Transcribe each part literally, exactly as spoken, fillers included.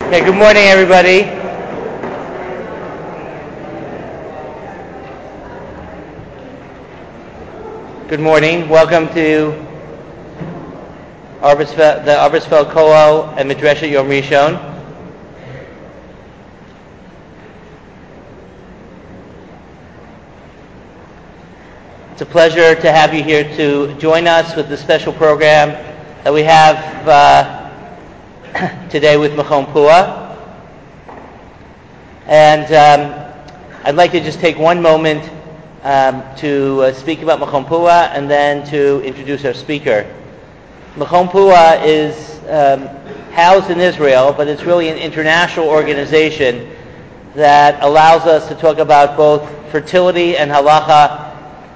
Okay, good morning, everybody. Good morning. Welcome to Arbesfeld, the Arbesfeld Kollel and Midreshet Yom Rishon. It's a pleasure to have you here to join us with the special program that we have uh, today with Mechon Puah. And um, I'd like to just take one moment um, to uh, speak about Mechon Puah and then to introduce our speaker. Mechon Puah is um, housed in Israel, but it's really an international organization that allows us to talk about both fertility and halacha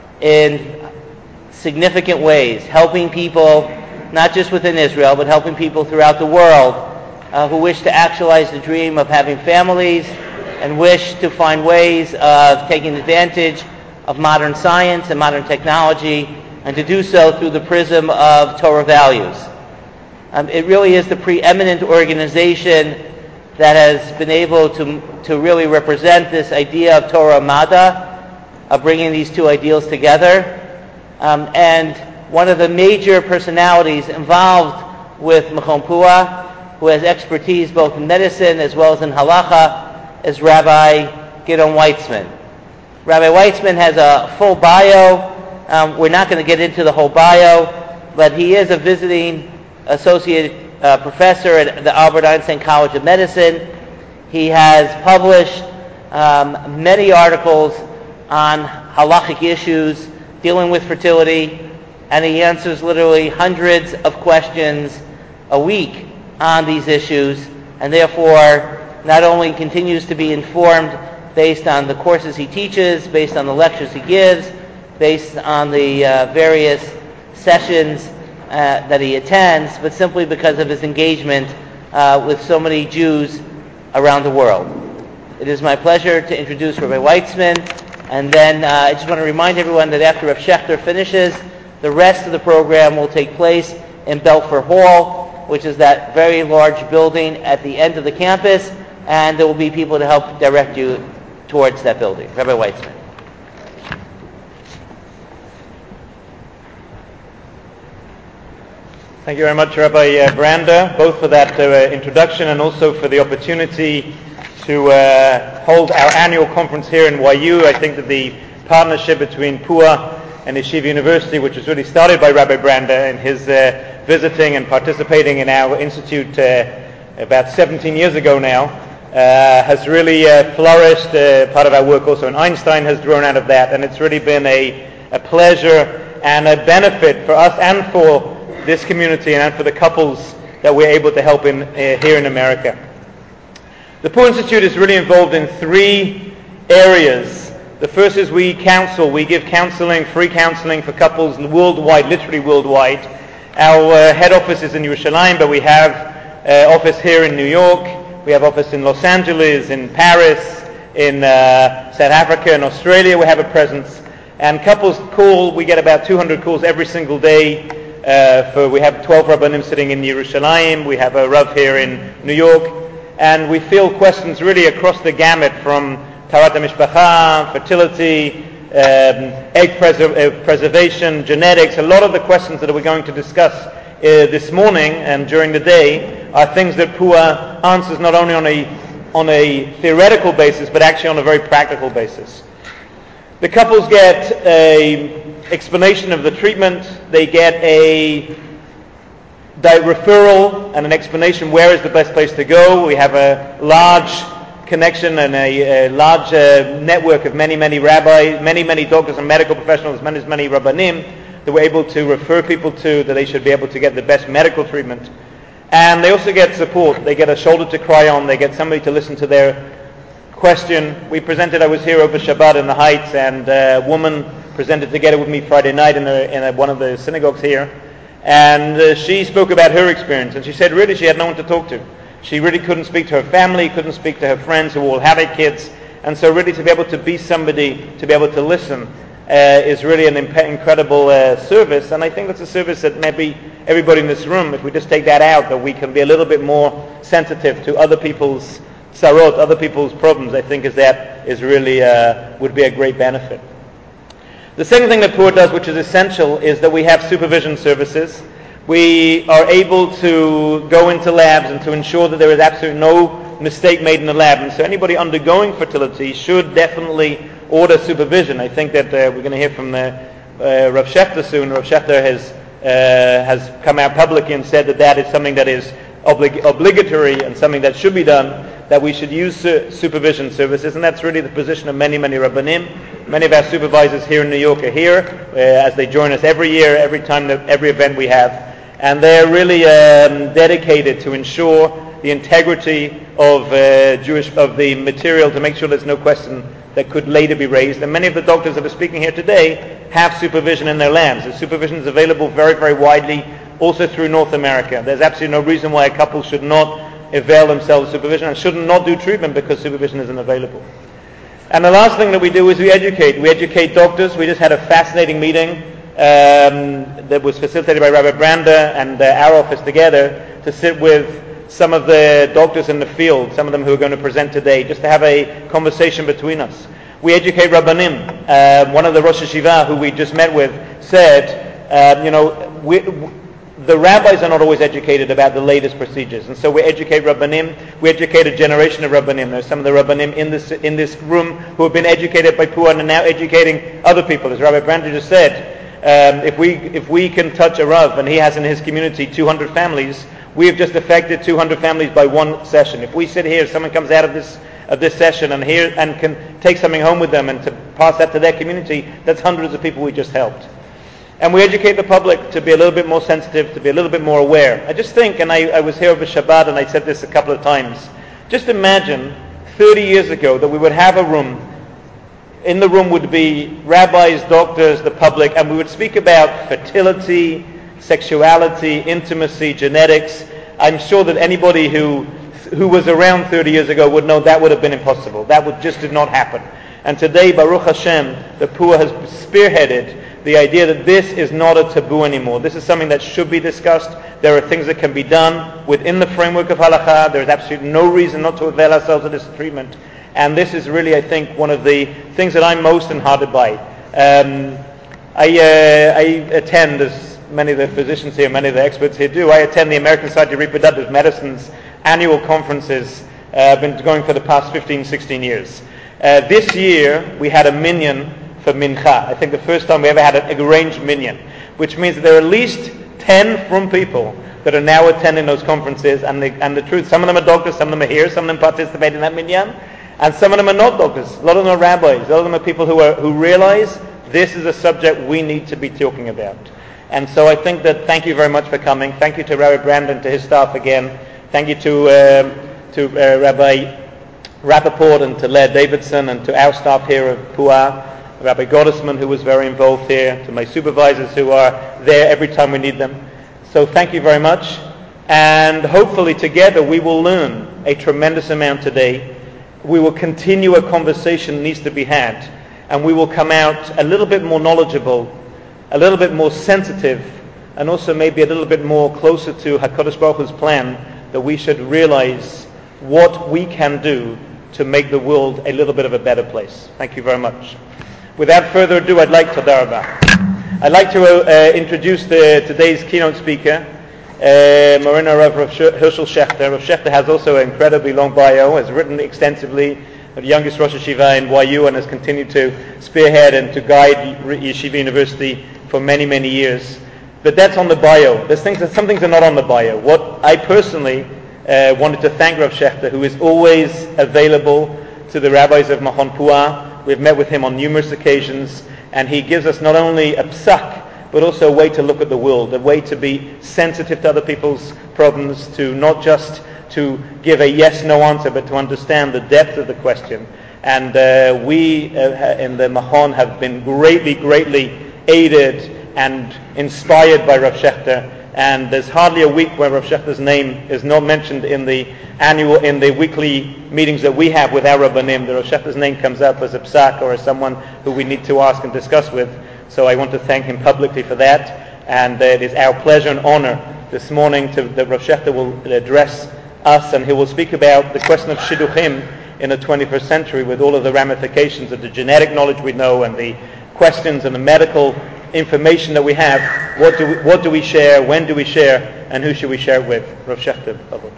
in significant ways, helping people not just within Israel, but helping people throughout the world uh, who wish to actualize the dream of having families and wish to find ways of taking advantage of modern science and modern technology, and to do so through the prism of Torah values. Um, it really is the preeminent organization that has been able to, to really represent this idea of Torah Mada, of bringing these two ideals together. Um, and one of the major personalities involved with Mechon Puah, who has expertise both in medicine as well as in halacha, is Rabbi Gideon Weitzman. Rabbi Weitzman has a full bio. Um, we're not going to get into the whole bio, but he is a visiting associate uh, professor at the Albert Einstein College of Medicine. He has published um, many articles on halachic issues dealing with fertility, and he answers literally hundreds of questions a week on these issues, and therefore not only continues to be informed based on the courses he teaches, based on the lectures he gives, based on the uh, various sessions uh, that he attends, but simply because of his engagement uh, with so many Jews around the world. It is my pleasure to introduce Rabbi Weitzman. And then uh, I just want to remind everyone that after Rav Shechter finishes, the rest of the program will take place in Belfer Hall, which is that very large building at the end of the campus, and there will be people to help direct you towards that building. Rabbi Weitzman. Thank you very much, Rabbi uh, Branda, both for that uh, introduction and also for the opportunity to uh, hold our annual conference here in Y U. I think that the partnership between Puah and Yeshiva University, which was really started by Rabbi Branda in his uh, visiting and participating in our institute uh, about seventeen years ago now, uh, has really uh, flourished. Uh, part of our work also in Einstein has grown out of that, and it's really been a, a pleasure and a benefit for us and for this community and for the couples that we're able to help in uh, here in America. The Puah Institute is really involved in three areas. The first is we counsel. We give counseling, free counseling for couples worldwide, literally worldwide. Our uh, head office is in Yerushalayim, but we have uh, office here in New York. We have office in Los Angeles, in Paris, in uh, South Africa, and Australia. We have a presence. And couples call. We get about two hundred calls every single day. Uh, for we have twelve Rabbanim sitting in Yerushalayim. We have a Rav here in New York. And we field questions really across the gamut from Taharat HaMishpacha, fertility, um, egg preser- uh, preservation, genetics. A lot of the questions that we're going to discuss uh, this morning and during the day are things that Puah answers not only on a on a theoretical basis, but actually on a very practical basis. The couples get an explanation of the treatment. They get a referral and an explanation where is the best place to go. We have a large connection and a, a large uh, network of many, many rabbis, many, many doctors and medical professionals, many, many rabbanim that we're able to refer people to, that they should be able to get the best medical treatment. And they also get support. They get a shoulder to cry on. They get somebody to listen to their question. We presented, I was here over Shabbat in the Heights, and a woman presented together with me Friday night in, a, in a, one of the synagogues here. And uh, she spoke about her experience, and she said really she had no one to talk to. She really couldn't speak to her family, couldn't speak to her friends who all had kids, and so really to be able to be somebody, to be able to listen uh, is really an imp- incredible uh, service, and I think that's a service that maybe everybody in this room, if we just take that out, that we can be a little bit more sensitive to other people's sarot, other people's problems, I think is that is really uh, would be a great benefit. The second thing that P U A does, which is essential, is that we have supervision services. We are able to go into labs and to ensure that there is absolutely no mistake made in the lab. And so anybody undergoing fertility should definitely order supervision. I think that uh, we're going to hear from uh, uh, Rav Shechter soon. Rav Shechter has, uh, has come out publicly and said that that is something that is oblig- obligatory and something that should be done, that we should use su- supervision services. And that's really the position of many, many Rabbanim. Many of our supervisors here in New York are here uh, as they join us every year, every time, that, every event we have. And they're really um, dedicated to ensure the integrity of uh, Jewish of the material, to make sure there's no question that could later be raised. And many of the doctors that are speaking here today have supervision in their labs. The supervision is available very, very widely, also through North America. There's absolutely no reason why a couple should not avail themselves of supervision and should not do treatment because supervision isn't available. And the last thing that we do is we educate. We educate doctors. We just had a fascinating meeting Um, that was facilitated by Rabbi Brander and uh, our office together to sit with some of the doctors in the field, some of them who are going to present today, just to have a conversation between us. We educate Rabbanim. Uh, one of the Rosh Hashiva who we just met with said, uh, you know, we, w- the rabbis are not always educated about the latest procedures, and so we educate Rabbanim. We educate a generation of Rabbanim. There's some of the Rabbanim in this in this room who have been educated by P U A and are now educating other people. As Rabbi Brander just said, Um, if we if we can touch a Rav, and he has in his community two hundred families, we have just affected two hundred families by one session. If we sit here, someone comes out of this of this session and here and can take something home with them and to pass that to their community, that's hundreds of people we just helped. And we educate the public to be a little bit more sensitive, to be a little bit more aware. I just think, and I, I was here over Shabbat and I said this a couple of times, just imagine thirty years ago that we would have a room. In the room would be rabbis, doctors, the public, and we would speak about fertility, sexuality, intimacy, genetics. I'm sure that anybody who who was around thirty years ago would know that would have been impossible. That would just did not happen. And today, Baruch Hashem, the P U A has spearheaded the idea that this is not a taboo anymore. This is something that should be discussed. There are things that can be done within the framework of halakha. There is absolutely no reason not to avail ourselves of this treatment. And this is really, I think, one of the things that I'm most enheartened by. Um, I, uh, I attend, as many of the physicians here, many of the experts here do, I attend the American Society of Reproductive Medicine's annual conferences. Uh, I've been going for the past fifteen, sixteen years. Uh, this year, we had a minyan for mincha. I think the first time we ever had an arranged minyan, which means that there are at least ten from people that are now attending those conferences. And the, and the truth, some of them are doctors, some of them are here, some of them participate in that minyan. And some of them are not doctors. A lot of them are rabbis. A lot of them are people who are who realize this is a subject we need to be talking about. And so I think that thank you very much for coming. Thank you to Rabbi Brandon, to his staff again. Thank you to um, to uh, Rabbi Rappaport and to Laird Davidson and to our staff here of P U A, Rabbi Gottesman, who was very involved here, to my supervisors who are there every time we need them. So thank you very much. And hopefully together we will learn a tremendous amount today. We will continue a conversation that needs to be had, and we will come out a little bit more knowledgeable, a little bit more sensitive, and also maybe a little bit more closer to HaKadosh Baruch Hu's plan, that we should realize what we can do to make the world a little bit of a better place. Thank you very much. Without further ado, I'd like to Darabah. I'd like to uh, introduce the, today's keynote speaker, Uh, Morena Rav Hershel Shechter. Rav Shechter has also an incredibly long bio, has written extensively, the youngest Rosh Hashiva in Y U, and has continued to spearhead and to guide Yeshiva University for many, many years. But that's on the bio. There's things that some things are not on the bio. What I personally uh, wanted to thank Rav Shechter, who is always available to the rabbis of Machon P U A. We've met with him on numerous occasions, and he gives us not only a psak, but also a way to look at the world, a way to be sensitive to other people's problems, to not just to give a yes-no answer, but to understand the depth of the question. And uh, we uh, in the Machon have been greatly, greatly aided and inspired by Rav Shechter and there's hardly a week where Rav Shechter's name is not mentioned in the annual, in the weekly meetings that we have with our Rabbanim. The Rav Shechter's name comes up as a psak or as someone who we need to ask and discuss with. So I want to thank him publicly for that, and uh, it is our pleasure and honor this morning to, that Rav Shechter will address us, and he will speak about the question of shidduchim in the twenty-first century with all of the ramifications of the genetic knowledge we know and the questions and the medical information that we have. What do we, what do we share? When do we share? And who should we share it with? Rav Shechter.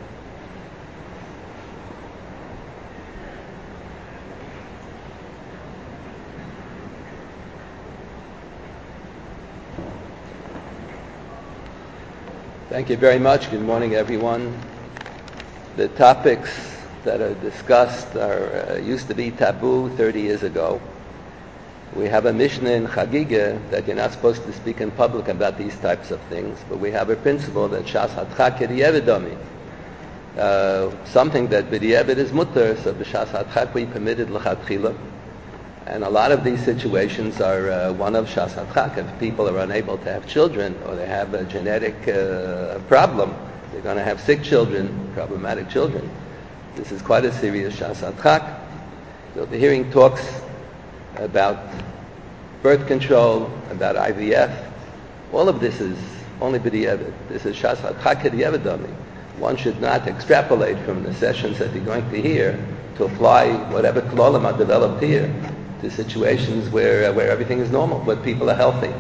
Thank you very much. Good morning, everyone. The topics that are discussed are uh, used to be taboo thirty years ago. We have a Mishnah in Chagiga that you're not supposed to speak in public about these types of things, but we have a principle that Shas Hatcha K'diyevedami, uh something that B'diyevet is mutter, so B'Shas Hatcha we permitted l'chatchila. And a lot of these situations are uh, one of Shas Hatcha. If people are unable to have children or they have a genetic uh, problem, they're going to have sick children, problematic children. This is quite a serious Shas Hatcha. So the hearing talks about birth control, about I V F. All of this is only b'di'evet. This is Shas Hatcha K'di'evedami. One should not extrapolate from the sessions that you're going to hear to apply whatever klolim are developed here to situations where uh, where everything is normal, where people are healthy.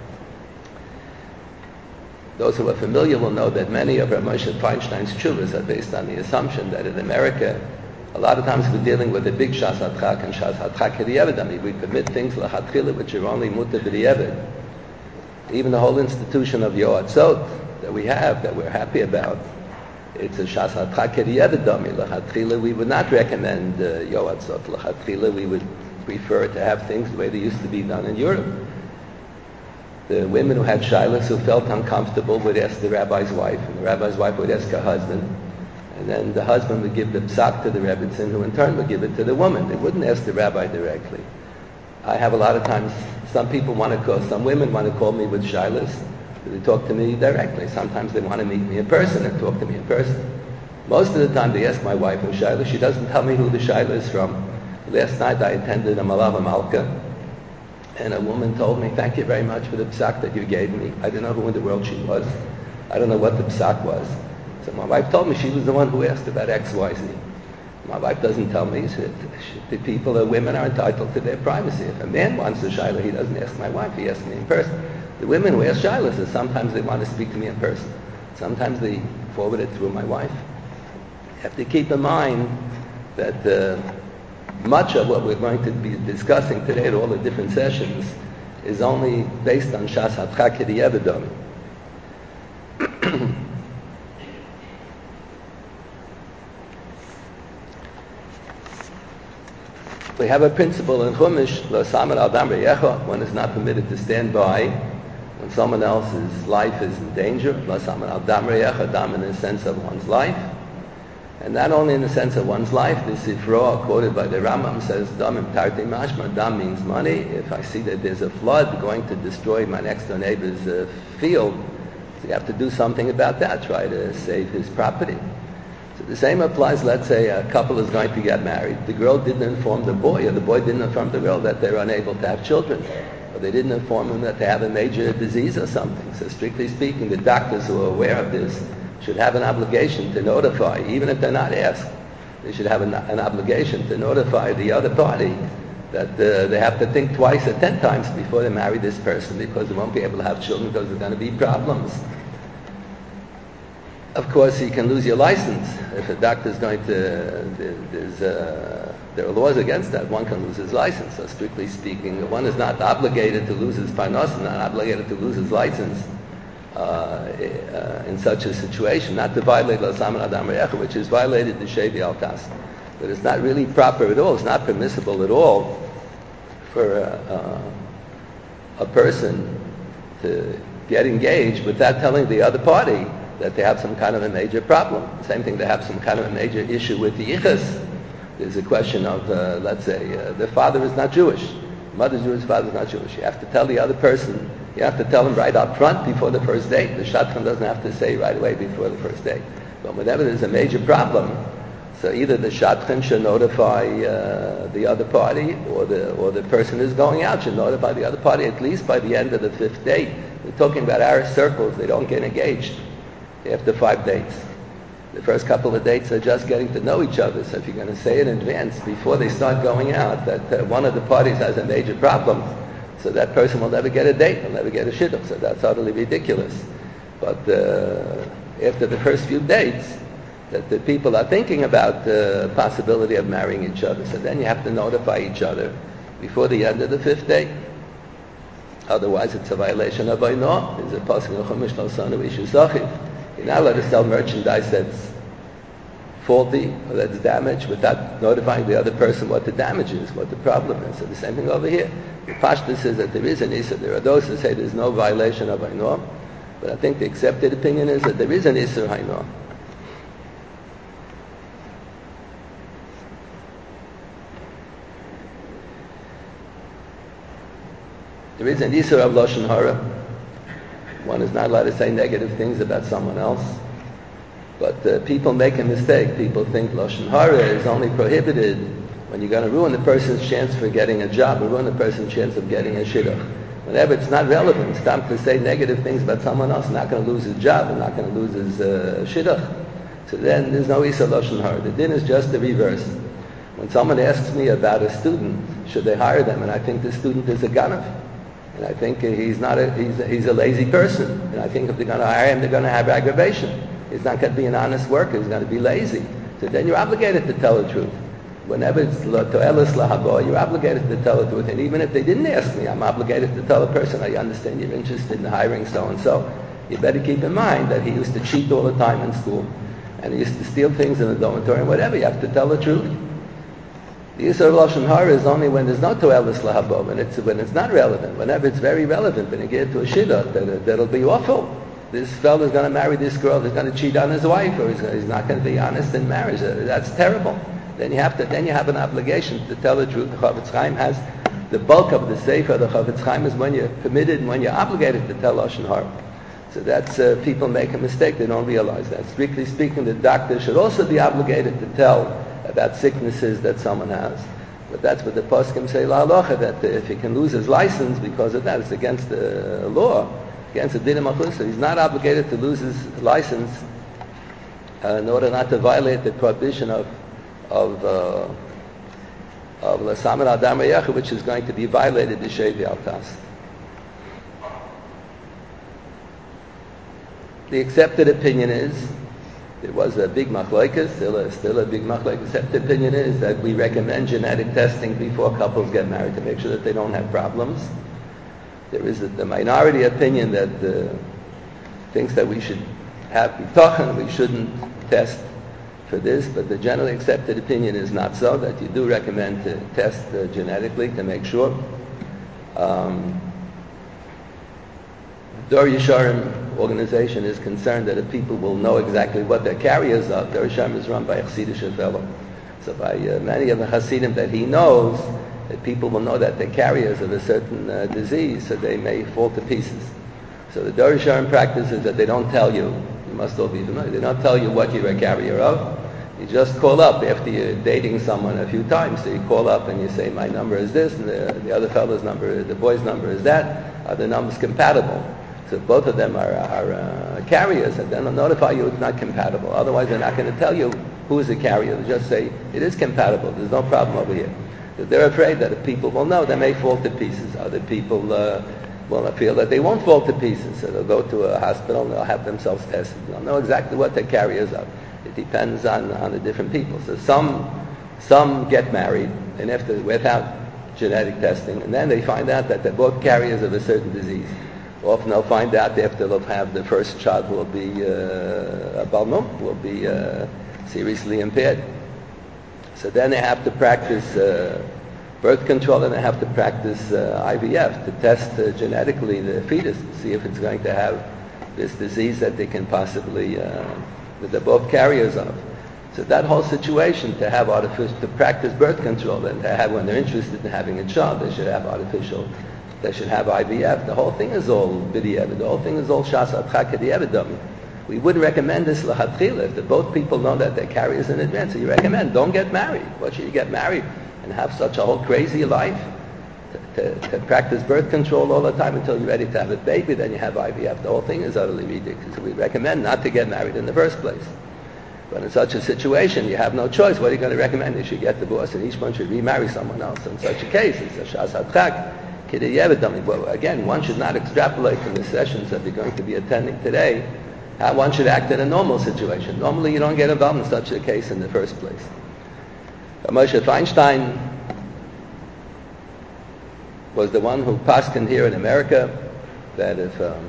Those who are familiar will know that many of Rav Moshe Feinstein's tshuvas are based on the assumption that in America, a lot of times we're dealing with a big Shas Hatcha and Shas Hatcha K'di'evedami. We permit things l'chatchila which are only mutter b'di'evet. Even the whole institution of Yoatzot that we have, that we're happy about, it's a Shas Hatcha K'di'evedami. L'chatchila we would not recommend uh, Yoatzot. L'chatchila we would prefer to have things the way they used to be done in Europe. The women who had shilas, who felt uncomfortable, would ask the rabbi's wife, and the rabbi's wife would ask her husband, and then the husband would give the psak to the rebbitzin, who in turn would give it to the woman. They wouldn't ask the rabbi directly. I have a lot of times, some people want to call, some women want to call me with shilas, they talk to me directly. Sometimes they want to meet me in person and talk to me in person. Most of the time they ask my wife who's shilas. She doesn't tell me who the shilah is from. Last night I attended a Malava Malka, and a woman told me, thank you very much for the psak that you gave me. I didn't know who in the world she was. I don't know what the psak was. So my wife told me she was the one who asked about X Y Z. My wife doesn't tell me. She, she, the people, the women are entitled to their privacy. If a man wants a shilah, he doesn't ask my wife, he asks me in person. The women who ask shilahs, is sometimes they want to speak to me in person. Sometimes they forward it through my wife. You have to keep in mind that uh, much of what we're going to be discussing today at all the different sessions is only based on Shas Hatcha K'di'evedami. We have a principle in Chumash, Lo Samer Adam Reyecha, one is not permitted to stand by when someone else's life is in danger. Lo Samer Adam Reyecha, Adam in the sense of one's life. And not only in the sense of one's life, the Sifra, quoted by the Rambam, says, Dam im tarti mashma, Dam means money. If I see that there's a flood going to destroy my next door neighbor's uh, field, so you have to do something about that, try to save his property. So the same applies, let's say a couple is going to get married. The girl didn't inform the boy, or the boy didn't inform the girl that they're unable to have children. Or they didn't inform them that they have a major disease or something. So strictly speaking, the doctors who are aware of this should have an obligation to notify, even if they're not asked. They should have an, an obligation to notify the other party that uh, they have to think twice or ten times before they marry this person, because they won't be able to have children because there's going to be problems. Of course, you can lose your license. If a doctor's going to, there's, uh, there are laws against that. One can lose his license. So strictly speaking, one is not obligated to lose his parnos, not obligated to lose his license uh, uh, in such a situation, not to violate Lo Samer Adam Reyecha, which is violated the Shevi Al Tas. But it's not really proper at all. It's not permissible at all for uh, a person to get engaged without telling the other party that they have some kind of a major problem. Same thing, they have some kind of a major issue with the yichus. There's a question of, uh, let's say, uh, the father is not Jewish. The mother's Jewish, the father's not Jewish. You have to tell the other person You have to tell them right up front before the first date. The shadchan doesn't have to say right away before the first date. But whenever there's a major problem, so either the shadchan should notify uh, the other party, or the or the person who's going out should notify the other party at least by the end of the fifth date. We're talking about our circles; they don't get engaged after five dates. The first couple of dates are just getting to know each other. So if you're going to say in advance before they start going out that uh, one of the parties has a major problem, so that person will never get a date, will never get a shidduch. So that's utterly ridiculous. But uh, after the first few dates, that the people are thinking about the possibility of marrying each other. So then you have to notify each other before the end of the fifth date. Otherwise, it's a violation of Baino. There's a pasuk in Chumash Lo Sanu Ishu Zachiv. You're not allowed to sell merchandise that's faulty or that's damaged without notifying the other person what the damage is, what the problem is. So the same thing over here. The Pashta says that there is an Issa. There are those who say there's no violation of Baino, but I think the accepted opinion is that there is an Issa Haino. There is an Isur of Lashon Hara. One is not allowed to say negative things about someone else. But uh, people make a mistake. People think Lashon Hara is only prohibited when you're going to ruin the person's chance for getting a job, or ruin the person's chance of getting a shidduch. Whenever it's not relevant, it's time to say negative things about someone else. Not going to lose his job, and not going to lose his uh, shidduch. So then there's no Isur Lashon Hara. The din is just the reverse. When someone asks me about a student, should they hire them? And I think the student is a ganav. And I think he's not a, he's a, he's a lazy person. And I think if they're going to hire him, they're going to have aggravation. He's not going to be an honest worker. He's going to be lazy. So then you're obligated to tell the truth. Whenever it's to'elis lahabo, you're obligated to tell the truth. And even if they didn't ask me, I'm obligated to tell the person, I understand you're interested in hiring so-and-so. You better keep in mind that he used to cheat all the time in school. And he used to steal things in the dormitory and whatever. You have to tell the truth. The Yisur Lashon Hara is only when there's no to'elis lahabo, when it's when it's not relevant. Whenever it's very relevant, when you get to a shidduch, that, that'll be awful. This fellow is going to marry this girl, he's going to cheat on his wife, or he's, he's not going to be honest in marriage. That's terrible. Then you have to then you have an obligation to tell the truth. The Chavetz Chaim has the bulk of the sefer. The Chavetz Chaim is when you're permitted and when you're obligated to tell Lashon Hara. So that's uh, people make a mistake; they don't realize that. Strictly speaking, the doctor should also be obligated to tell about sicknesses that someone has. But that's what the poskim say, la halacha, that if he can lose his license because of that, it's against the law, against the din of malchus. So he's not obligated to lose his license uh, in order not to violate the prohibition of of uh, of l'samer adam reyacha, which is going to be violated b'shei v'altas. The accepted opinion is, there was a big machlokes, still a, still a big machlokes. The opinion is that we recommend genetic testing before couples get married to make sure that they don't have problems. There is a, the minority opinion that uh, thinks that we should have bitachon, we shouldn't test for this, but the generally accepted opinion is not so, that you do recommend to test uh, genetically to make sure. Um, Dor Yesharim organization is concerned that if people will know exactly what they're carriers of, Dor Yesharim is run by a Chassidish fellow. So by uh, many of the Hasidim that he knows, that people will know that they're carriers of a certain uh, disease, so they may fall to pieces. So the Dor Yesharim practice is that they don't tell you, you must all be familiar, they don't tell you what you're a carrier of. You just call up after you're dating someone a few times. So you call up and you say, my number is this, and the, the other fellow's number, the boy's number is that. Are the numbers compatible? So if both of them are, are uh, carriers, and then they'll notify you it's not compatible. Otherwise, they're not going to tell you who is the carrier. They'll just say, it is compatible. There's no problem over here. Because they're afraid that if people will know, they may fall to pieces. Other people uh, will feel that they won't fall to pieces. So they'll go to a hospital and they'll have themselves tested. They'll know exactly what they're carriers of. It depends on, on the different people. So some some get married and after without genetic testing, and then they find out that they're both carriers of a certain disease. Often they'll find out after they'll have the first child will be uh, a balmum, will be uh, seriously impaired. So then they have to practice uh, birth control, and they have to practice uh, I V F to test uh, genetically the fetus to see if it's going to have this disease that they can possibly, uh, that they're both carriers of. So that whole situation, to have artificial, to practice birth control, and to have, when they're interested in having a child, they should have artificial they should have I V F. The whole thing is all b'diavad. The whole thing is all shas atcha k'diavad. We would recommend this l'chatchila if the both people know that they carry us in advance. So you recommend, don't get married. What should you get married and have such a whole crazy life? To, to, to practice birth control all the time until you're ready to have a baby, then you have I V F. The whole thing is utterly ridiculous. So we recommend not to get married in the first place. But in such a situation, you have no choice. What are you going to recommend? You should get divorced, and each one should remarry someone else. In such a case, it's a shas hatchak, kidei yevedami. Well, again, one should not extrapolate from the sessions that we're going to be attending today how one should act in a normal situation. Normally, you don't get involved in such a case in the first place. Moshe Feinstein was the one who paskined here in America that if um,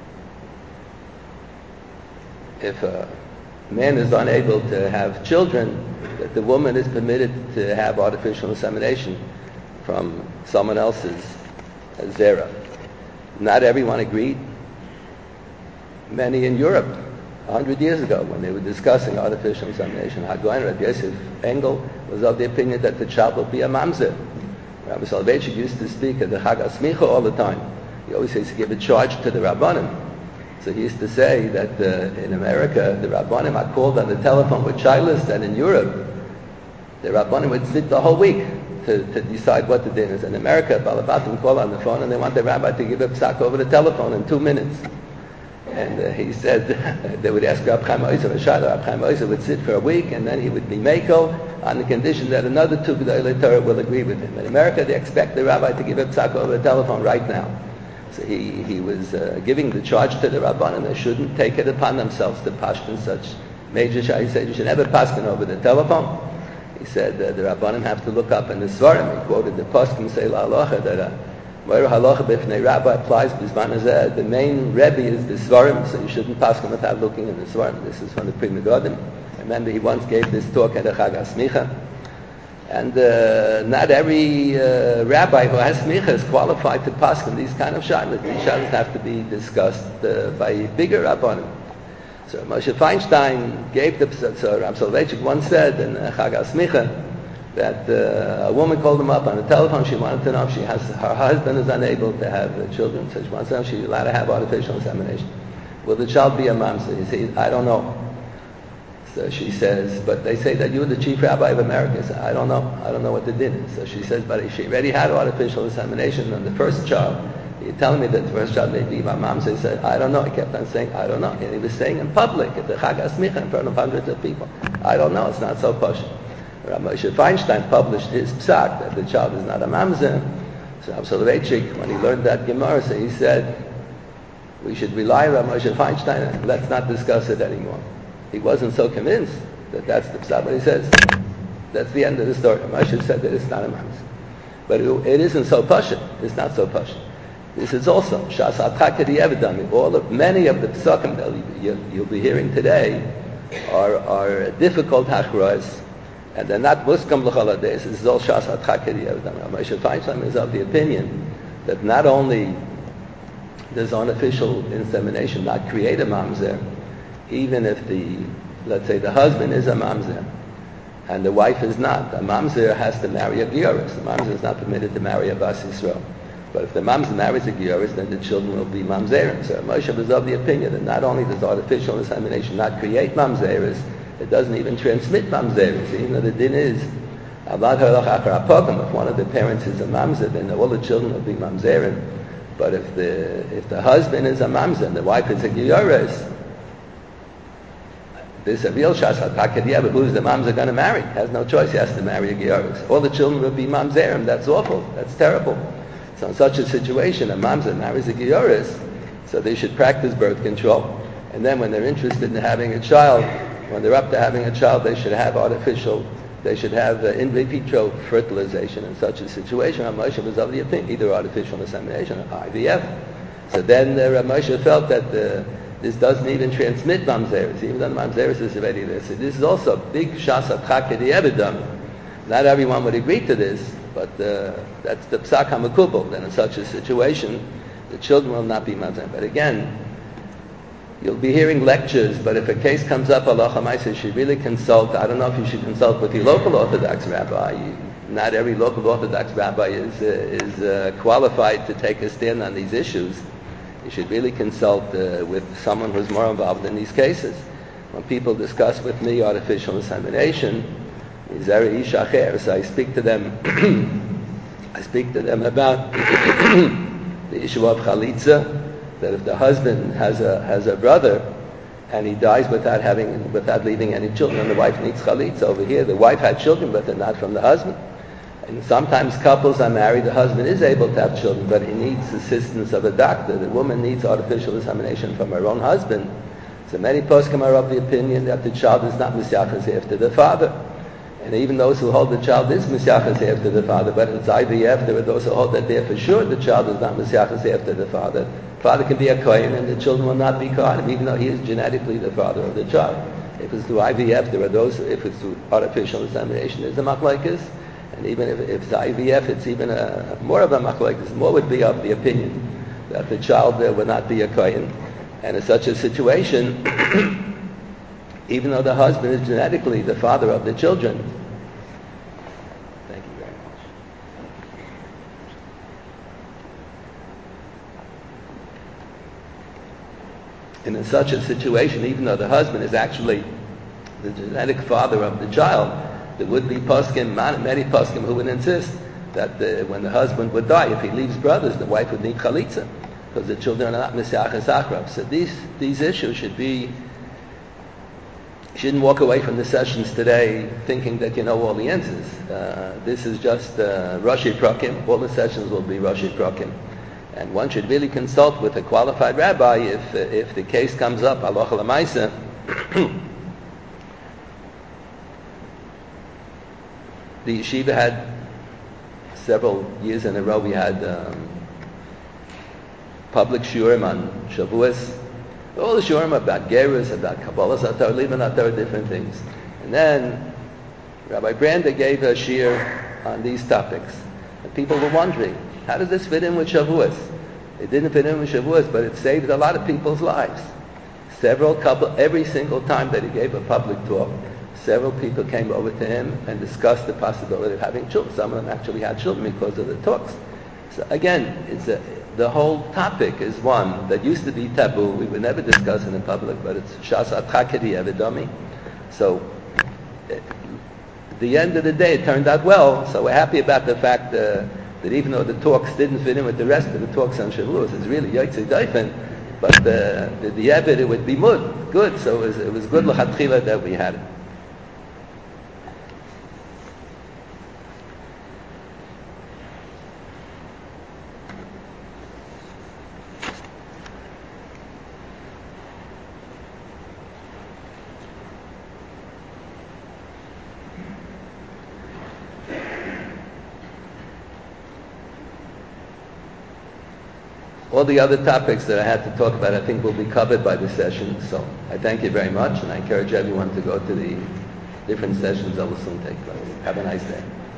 if a man is unable to have children, that the woman is permitted to have artificial insemination from someone else's zera. Not everyone agreed. Many in Europe, a hundred years ago, when they were discussing artificial insemination, Hagoyin Rabbi Yosef Engel was of the opinion that the child will be a mamzer. Rabbi Soloveitchik used to speak at the Chag HaSmicha all the time. He always used to give a charge to the Rabbanim. So he used to say that uh, in America, the Rabbanim are called on the telephone with shilas, and in Europe, the Rabbanim would sit the whole week to, to decide what the din is. In America, Balabatim call on the phone, and they want the rabbi to give a psak over the telephone in two minutes. And uh, he said they would ask Rab Chaim Oizer a shayla. Rab Chaim Oizer would sit for a week, and then he would be meko on the condition that another two Gedolei Torah will agree with him. In America, they expect the rabbi to give a psak over the telephone right now. So he, he was uh, giving the charge to the Rabbanim. They shouldn't take it upon themselves to pashkin such major shayla. He said you should never pashkin over the telephone. He said uh, the Rabbanim have to look up in the Svarim. He quoted the Poskim say la halacha that uh, Moira halacha b'fnei rabbi applies b'zman hazeh. The main Rebbe is the Svarim, so you shouldn't pashkin without looking in the Svarim. This is from the Pri Megadim. I remember he once gave this talk at a Chag HaSmicha. And uh, not every uh, rabbi who has smicha is qualified to paskin these kind of shaylas. These shaylas have to be discussed uh, by bigger rabbanim. So Moshe Feinstein gave the so Rav Soloveitchik once said in uh, Chag HaSmicha that uh, a woman called him up on the telephone. She wanted to know if she has her husband is unable to have uh, children, so she wants to know if she's allowed to have artificial insemination. Will the child be a mamzer? He said, I don't know. So she says, but they say that you're the chief rabbi of America. So I don't know. I don't know what the din is. So she says, but if she already had artificial insemination on the first child, you're telling me that the first child may be my mom. So he said, I don't know. He kept on saying, I don't know. And he was saying in public at the Chag HaSmicha in front of hundreds of people, I don't know. It's not so posh. Rabbi Moshe Feinstein published his psak that the child is not a mamzer. So Rabbi Soloveitchik, when he learned that Gemara, so he said, we should rely on Rabbi Moshe Feinstein and let's not discuss it anymore. He wasn't so convinced that that's the psak, but he says, that's the end of the story. Moshe said that it's not a mamzer. But it, it isn't so pashut. It's not so pashut. This is also, Shas Atchak Evedami. All of, many of the psakim that you'll, you'll be hearing today are, are difficult hachroas, and they're not muskam l'chol This is all Shas Atchak Evedami. Moshe Feinstein is of the opinion that not only does artificial insemination not create a mamzer, even if the, let's say the husband is a mamzer and the wife is not, a mamzer has to marry a gioris. The mamzer is not permitted to marry a bas Yisrael. But if the mamzer marries a gioris, then the children will be mamzerim. So Moshe was of the opinion that not only does artificial insemination not create mamzeris, it doesn't even transmit mamzeris. Even though the din is, if one of the parents is a mamzer, then all the children will be mamzerim. But if the if the husband is a mamzer and the wife is a gioris, this is a real shas hataka. But who's the mamzer going to marry? He has no choice. He has to marry a gioris. All the children will be mamzerim. That's awful. That's terrible. So in such a situation, a mamzer marries a gioris, so they should practice birth control. And then when they're interested in having a child, when they're up to having a child, they should have artificial, they should have uh, in vitro fertilization. In such a situation, Moshe was of the opinion, either artificial insemination or I V F. So then uh, Moshe felt that uh, this doesn't even transmit mamzeris, even though mamzeris is already there. So this is also a big shas atchak evedam. Not everyone would agree to this, but uh, that's the psak hamakubal. Then in such a situation, the children will not be mamzer. But again, you'll be hearing lectures, but if a case comes up, halacha ma'aseh, you should really consult. I don't know if you should consult with your local Orthodox rabbi. You, not every local Orthodox rabbi is uh, is uh, qualified to take a stand on these issues. You should really consult uh, with someone who's more involved in these cases. When people discuss with me artificial insemination, so I speak to them. I speak to them about the issue of chalitza. That if the husband has a has a brother and he dies without having without leaving any children, the wife needs chalitza. Over here, the wife had children, but they're not from the husband. And sometimes couples are married, the husband is able to have children, but he needs assistance of a doctor. The woman needs artificial insemination from her own husband. So many poskim are of the opinion that the child is not misyachas after the father. And even those who hold the child is misyachas after the father, but it's I V F. There are those who hold that they're for sure the child is not misyachas after the father. The father can be a kohen and the children will not be kohen, even though he is genetically the father of the child. If it's through I V F, there are those, if it's through artificial insemination, there's a machlokes. And even if, if it's I V F, it's even a, more of a machlokes. More would be of the opinion that the child uh, would not be a kohen. And in such a situation, even though the husband is genetically the father of the children. Thank you very much. And in such a situation, even though the husband is actually the genetic father of the child, there would be poskim, many poskim who would insist that the, when the husband would die, if he leaves brothers, the wife would need chalitza, because the children are not misyachas akrav. So these these issues should be. You shouldn't walk away from the sessions today thinking that you know all the answers. Uh, this is just uh, Rashi Prakim. All the sessions will be Rashi Prakim. And one should really consult with a qualified rabbi if uh, if the case comes up, halacha l'maaseh. The yeshiva had several years in a row, we had um, public shurim on Shavuos. All the shurim about gerus, about Kabbalah Satar, Liban Atar, different things. And then Rabbi Brander gave a shir on these topics. And people were wondering, how does this fit in with Shavuos? It didn't fit in with Shavuos, but it saved a lot of people's lives. Several couple, every single time that he gave a public talk, several people came over to him and discussed the possibility of having children. Some of them actually had children because of the talks. So again, it's a, the whole topic is one that used to be taboo. We would never discuss in the public, but it's shas atchakedi evidami. So at the end of the day, it turned out well. So we're happy about the fact uh, that even though the talks didn't fit in with the rest of the talks on Shavuos, it's really yotzei daifen. But uh, the the Yevit, it would be mud, good. So it was, it was good l'chatchila that we had it. All the other topics that I had to talk about, I think, will be covered by the session. So I thank you very much, and I encourage everyone to go to the different sessions that will soon take place. Have a nice day.